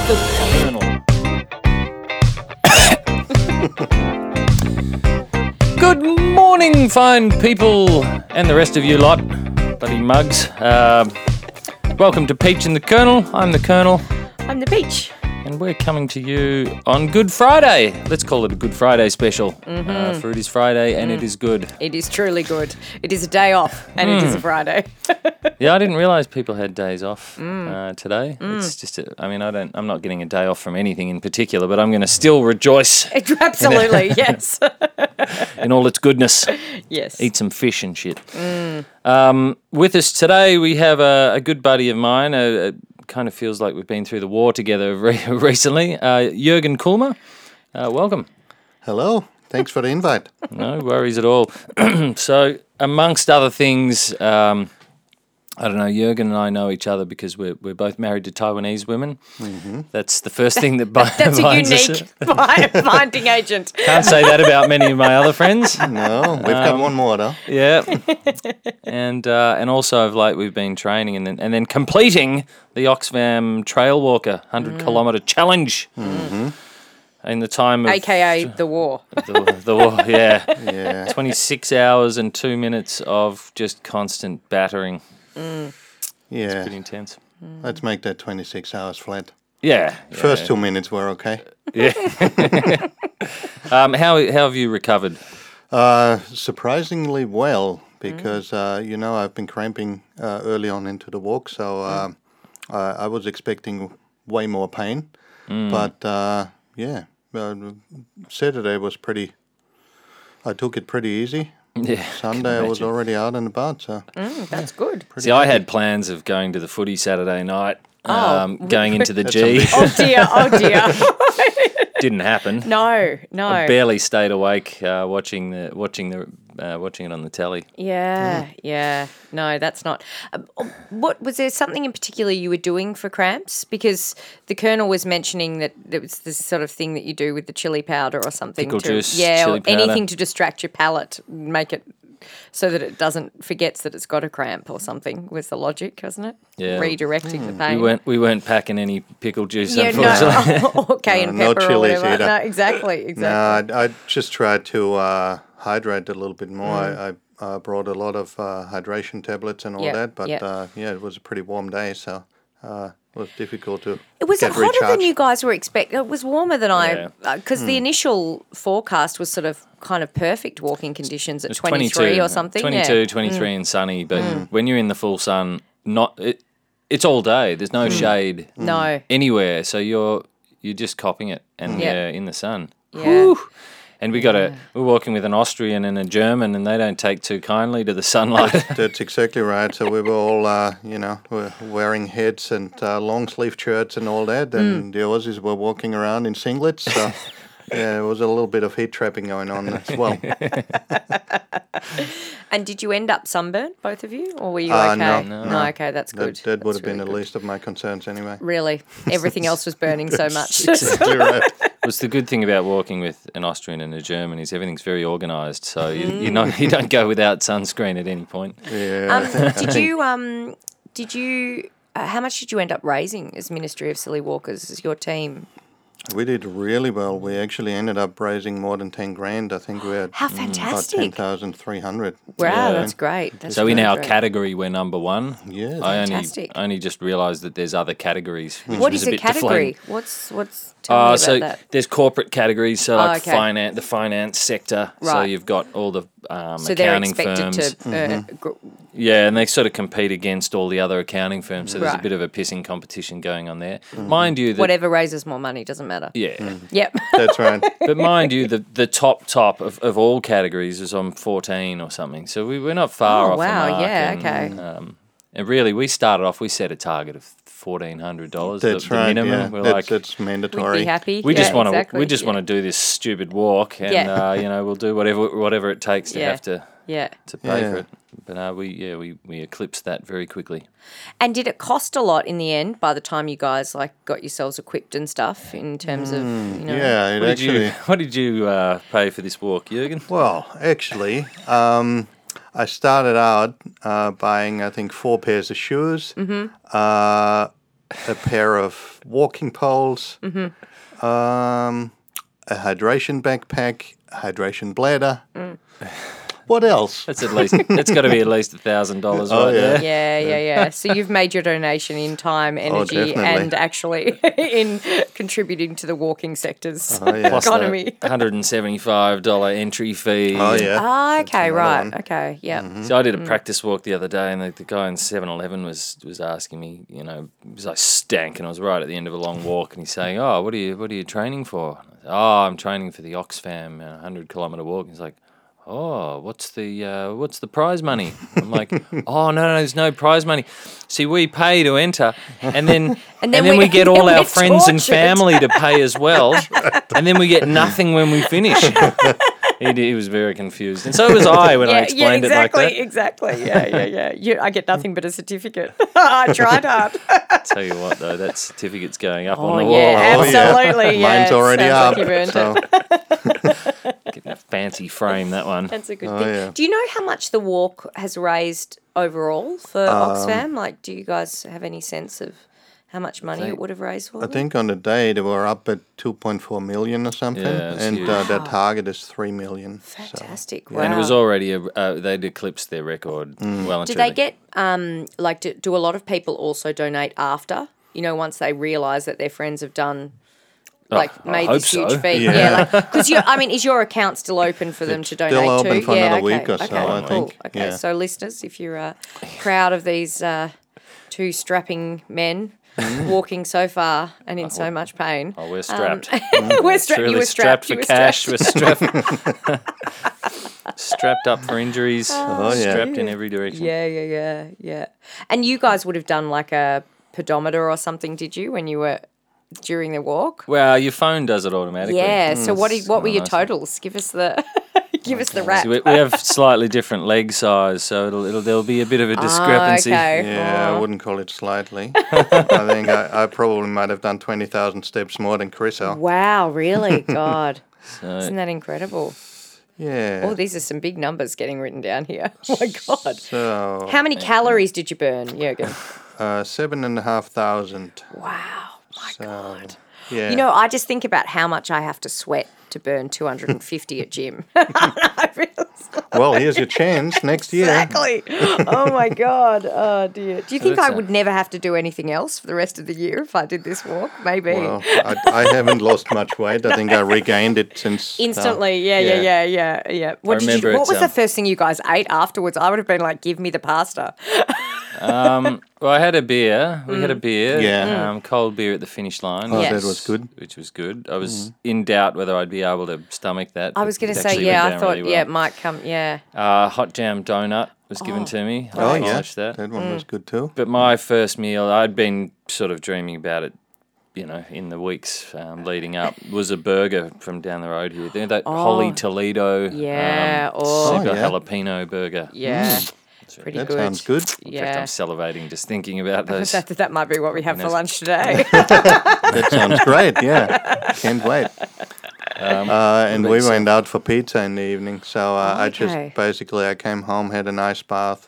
the Colonel. Good morning, fine people, and the rest of you lot, bloody mugs. Welcome to Peach and the Colonel. I'm the Colonel. I'm the Peach. And we're coming to you on Good Friday. Let's call it a Good Friday special. For it is Friday and it is good. It is truly good. It is a day off and it is a Friday. Yeah, I didn't realise people had days off today. It's just, I'm not getting a day off from anything in particular, but I'm going to still rejoice Absolutely, yes. in all its goodness. Yes. Eat some fish and shit. With us today, we have a good buddy of mine. Kind of feels like we've been through the war together recently. Jürgen Kulmer, welcome. Hello. Thanks for the invite. No worries at all. So, amongst other things, I don't know, Jürgen and I know each other because we're both married to Taiwanese women. Mm-hmm. That's the first thing that binds us. That's a unique binding agent. Can't say that about many of my other friends. No, we've got one more though. Yeah, and also of late we've been training and then completing the Oxfam Trail Walker 100-kilometre challenge in the time of AKA the war. The war. Yeah, Yeah. 26 hours and 2 minutes of just constant battering. Yeah. Pretty intense. Let's make that 26 hours flat. Yeah. First 2 minutes were okay. Yeah. How have you recovered? Surprisingly well, because I've been cramping early on into the walk, so I was expecting way more pain. But Saturday was I took it pretty easy. Yeah. Sunday I was already out and about, so That's good. See, I had plans of going to the footy Saturday night, going into the G. ambitious. Oh dear. Didn't happen. No. I barely stayed awake watching it on the telly. Yeah. No, that's not. What was there something in particular you were doing for cramps? Because the Colonel was mentioning that there was this sort of thing that you do with the chili powder or something. Pickle juice, or chili powder. anything to distract your palate, make it so that it forgets that it's got a cramp or something. Was the logic, wasn't it? Yeah. Redirecting the pain. We weren't packing any pickle juice, Yeah, unfortunately. or cayenne No pepper or chilies whatever. either. No, exactly. No, I just tried to hydrate a little bit more. I brought a lot of hydration tablets and all that, but it was a pretty warm day, so it was difficult to It was get hotter than recharged. you guys were expecting. It was warmer than Yeah. because the initial forecast was sort of kind of perfect walking conditions at It's 23 or something. 22, 23 and sunny, but when you're in the full sun, it's all day. There's no shade No. anywhere, so you're just copping it and you're in the sun. Yeah. Whew. And we're walking with an Austrian and a German, and they don't take too kindly to the sunlight. That's exactly right. So we were all, we're wearing hats and long sleeve shirts and all that, and the Aussies were walking around in singlets. So yeah, there was a little bit of heat trapping going on as well. And did you end up sunburned, both of you, or were you okay? No. Okay, that's good. That would That's have been really the good. least of my concerns anyway. Really, everything else was burning so much. Exactly right. What's the good thing about walking with an Austrian and a German is everything's very organised, so you don't go without sunscreen at any point. Yeah. Did you? How much did you end up raising as Ministry of Silly Walkers as your team? We did really well. We actually ended up raising more than 10 grand. I think we had How about fantastic! 10,300. Wow, that's great. That's So in really our great. category, we're number one. Yeah. Fantastic. I only just realised that there's other categories. Which What was is a a bit category? deflating. What's tell me So about that? there's corporate categories, so like okay. the finance sector. So Right. you've got all the So they're accounting expected firms. to. Yeah, and they sort of compete against all the other accounting firms. So there's a Right. bit of a pissing competition going on there. Mind you, Whatever raises more money doesn't matter. Yeah. Yep. That's right. But mind you, the top of all categories is on 14 or something. So we're not far off the wow, mark. yeah, and, okay. And really, we set a target of $1,400. That's the right. minimum. Yeah. We're That's We'd mandatory. be happy. we just want to exactly. we just want to do this stupid walk, and we'll do whatever it takes to have to pay Yeah. for it. But we eclipsed that very quickly. And did it cost a lot in the end by the time you guys got yourselves equipped and stuff in terms of Yeah, it actually. What did you pay for this walk, Jürgen? Well, actually, I started out buying, I think, 4 pairs of shoes, a pair of walking poles, a hydration backpack, a hydration bladder. What else? That's it's got to be at least $1,000 right there. Yeah. So you've made your donation in time, energy, definitely. and actually in contributing to the walking sector's Plus economy. the $175 entry fee. Oh, yeah. Ah, okay, right. one. Okay, yeah. So I did a practice walk the other day, and the guy in 7-Eleven was asking me, because I stank, and I was right at the end of a long walk, and he's saying, "Oh, what are you training for?" And I said, "Oh, I'm training for the Oxfam 100-kilometre walk." And he's like, "Oh, what's the prize money?" I'm like, "Oh, no, there's no prize money. See, we pay to enter, and then we get all our friends and family to pay as well, and then we get nothing when we finish." He was very confused, and so was I when I explained it like that. Exactly. Yeah. I get nothing but a certificate. I tried hard. Tell you what, though, that certificate's going up on Oh the wall. yeah, absolutely. Yeah. Mine's already Sounds up. like you've earned So, it. Getting a fancy frame, that one. That's a good thing. yeah. Do you know how much the walk has raised overall for Oxfam? Like, do you guys have any sense of how much money it would have raised for I them? think on the day they were up at 2.4 million or something, Yeah, it's and huge. their target is 3 million. Fantastic. Wow. And it was already they'd eclipsed their record well and Do truly. they get do a lot of people also donate after? Once they realise that their friends have done made hope this huge so. feat. Yeah. Because is your account still open for them to donate still open to? for Yeah, another okay. week or so, Okay, I cool. think. Okay, Yeah. so listeners, if you're proud of these two strapping men walking so far and in so much pain, Oh, we're strapped. we're strapped. Truly You were strapped. for You were cash. strapped. We're strapped. Strapped up for injuries. yeah. Strapped in every direction. Yeah. And you guys would have done like a pedometer or something, did you, when you were during the walk? Well, your phone does it automatically. Yeah. So what were your nice. totals? Give us the wrap. So we have slightly different leg size, so there'll be a bit of a discrepancy. Okay. Yeah, I wouldn't call it slightly. I think I probably might have done 20,000 steps more than Chris. Wow, really? God. So, Isn't that incredible? Yeah. Oh, these are some big numbers getting written down here. Oh, my God. So, How many calories did you burn, Jurgen? 7,500. Wow. My God. Yeah. I just think about how much I have to sweat to burn 250 at gym. I feel Well, here's your chance next year. exactly. Oh, my God. Oh, dear. Do you think that's I would never have to do anything else for the rest of the year if I did this walk? Maybe. Well, I haven't lost much weight. I think I regained it since. Instantly, yeah. What remember What it's, was the first thing you guys ate afterwards? I would have been like, "Give me the pasta." well, I had a beer. We had a beer. Yeah. Cold beer at the finish line. Oh, Yes. that was good. Which was good. I was in doubt whether I'd be able to stomach that. I but was going it to say, actually yeah. went I down thought, really yeah, well. it might come, yeah. Hot jam donut was given to me. I Oh, yeah. acknowledge that. That one was good too. But my first meal, I'd been sort of dreaming about it, in the weeks leading up, was a burger from down the road here. They're that Holly Toledo Yeah, super yeah. jalapeno burger. Yeah, pretty That good. sounds good. In fact, Yeah, I'm salivating just thinking about those. that might be what we have for lunch today. That sounds great. Yeah. Can't wait. And we went out for pizza in the evening. So I just okay. I came home, had a nice bath,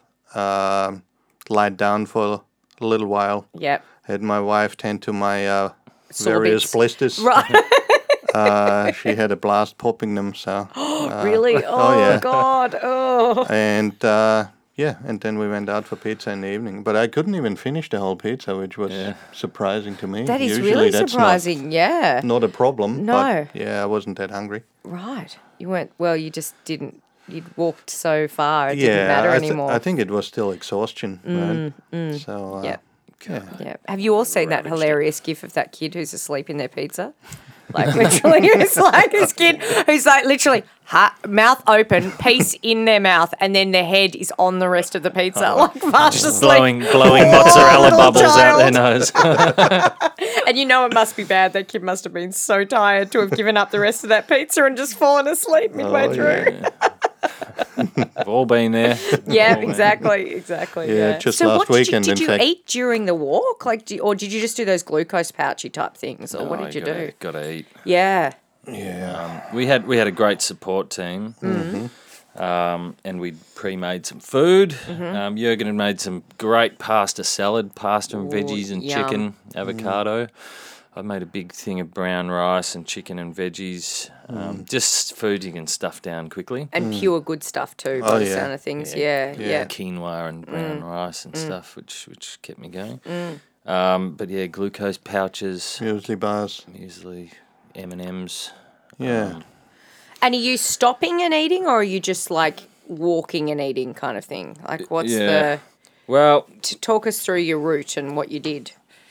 lied down for a little while. Yep. Had my wife tend to my Sore various bits. blisters. Right. She had a blast popping them. So Really? Oh, yeah. God. Oh. and and then we went out for pizza in the evening. But I couldn't even finish the whole pizza, which was surprising to me. That is Usually really that's surprising. Yeah. Not a problem. No. But yeah, I wasn't that hungry. Right. You weren't. Well, you just didn't. You'd walked so far. It didn't matter anymore. I think it was still exhaustion. Right? So Yep. yeah. Yeah. Have you all seen that hilarious gif of that kid who's asleep in their pizza? Like literally, it's like this kid who's like literally mouth open, piece in their mouth, and then their head is on the rest of the pizza, like fast Just asleep. blowing mozzarella little bubbles out their child. nose. And it must be bad. That kid must have been so tired to have given up the rest of that pizza and just fallen asleep midway through. We've all been there. Yeah, exactly. Yeah, just so last weekend, Did in you fact. eat during the walk, or did you just do those glucose pouchy type things, or what did you do? Got to eat. Yeah. Yeah. We had a great support team. and we'd pre-made some food. Mm-hmm. Jurgen had made some great pasta salad, pasta and veggies and yum. chicken, avocado. I made a big thing of brown rice and chicken and veggies. Just food you can stuff down quickly. And pure good stuff too, by Oh, the yeah. sound of things. Yeah. Quinoa and brown rice and stuff, which kept me going. But yeah, glucose pouches, Muesli bars. muesli, M&Ms. Yeah. And are you stopping and eating, or are you just like walking and eating kind of thing? Like, what's Yeah. Well, talk us through your route and what you did.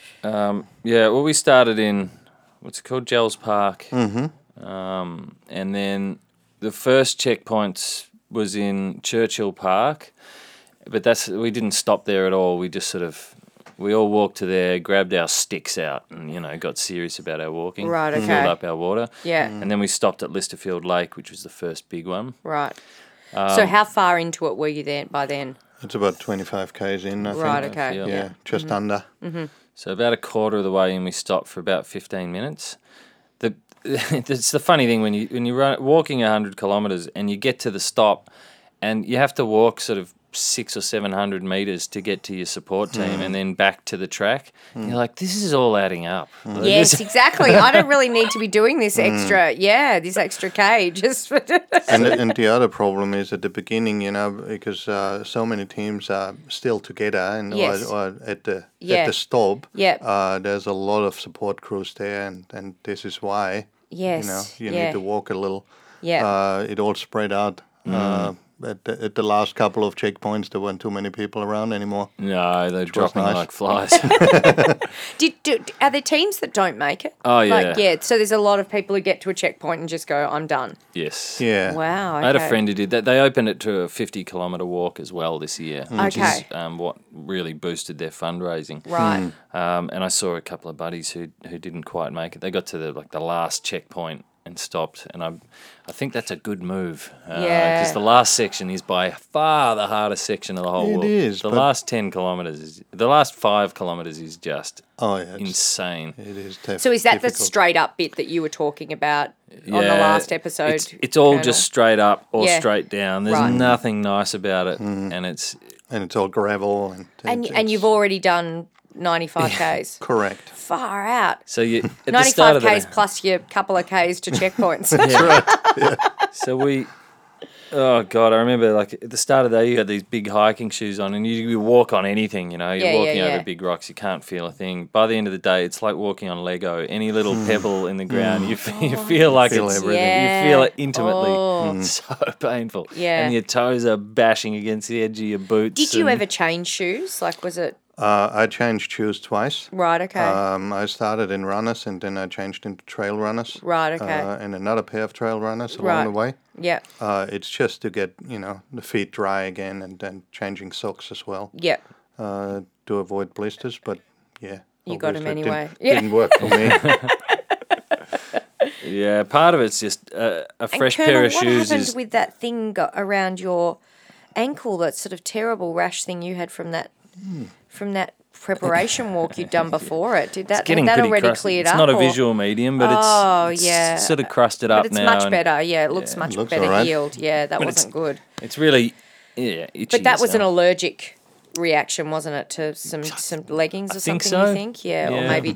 we started in, what's it called, Gels Park. And then the first checkpoints was in Churchill Park, but we didn't stop there at all. We just we all walked to there, grabbed our sticks out and, got serious about our walking. Right, okay. Filled up our water. Yeah. And then we stopped at Listerfield Lake, which was the first big one. Right. So how far into it were you then by then? It's about 25 k's in, I think. Right, okay. feel. Yeah, just under. So about a quarter of the way in, we stopped for about 15 minutes. It's the funny thing when you're walking 100 kilometres and you get to the stop, and you have to walk sort of 600 or 700 metres to get to your support team, and then back to the track. And you're like, this is all adding up. Like, Yes, exactly. I don't really need to be doing this extra. Yeah, this extra K. Just And the other problem is at the beginning, because so many teams are still together and Yes. or at the Yeah. stop. Yep. There's a lot of support crews there, and this is why. Yes. You yeah. need to walk a little. Yeah. It all spread out. At the last couple of checkpoints, there weren't too many people around anymore. No, they're dropping nice. like flies. Are there teams that don't make it? Oh, yeah. Like, yeah. So there's a lot of people who get to a checkpoint and just go, "I'm done." Yes. Yeah. Wow. Okay. I had a friend who did that. They opened it to a 50-kilometre walk as well this year, which is Okay. what really boosted their fundraising. Right. And I saw a couple of buddies who didn't quite make it. They got to the last checkpoint and stopped, and I think that's a good move. Yeah. Because the last section is by far the hardest section of the whole It walk. is, The but- last 10 kilometres the last 5 kilometres is just Oh, yeah. insane. It is definitely So is that the difficult. straight up bit that you were talking about on the last episode? It's all Colonel? just straight up or Yeah. straight down. There's Right. nothing nice about it, and it's And it's all gravel. And you've already done 95 Ks. Correct. Far out. so you at the start 95 of the Ks plus your couple of Ks to checkpoints. So oh God, I remember like at the start of the day you had these big hiking shoes on, and you walk on anything, you're Yeah, walking yeah, over yeah. big rocks, you can't feel a thing. By the end of the day, it's like walking on Lego. Any little pebble in the ground, you feel like Feel it's everything. Yeah. you feel it intimately. Oh. So painful. Yeah. And your toes are bashing against the edge of your boots. Did you and- ever change shoes? Like, was it I changed shoes twice. right? Okay. I started in runners and then I changed into trail runners. Right, okay. And another pair of trail runners along Right. the way. yeah. It's just to get, the feet dry again and then changing socks as well Yeah. to avoid blisters. But yeah. You got 'em obviously it anyway. Yeah. Didn't work for me. Yeah, part of it's just a fresh Colonel, pair of what shoes happened is with that thing around your ankle? That sort of terrible rash thing you had from that preparation walk you'd done before it. Did that had getting that pretty already crusty. cleared It's up? not a or- visual medium, but Oh, it's yeah. sort of crusted up But it's now. much and better. Yeah, it looks much Looks better alright. healed. Yeah, that But it's- wasn't good. It's really itchy. But that was an now. allergic reaction, wasn't it, to some leggings or I think something? so. You think? Yeah, or Yeah. maybe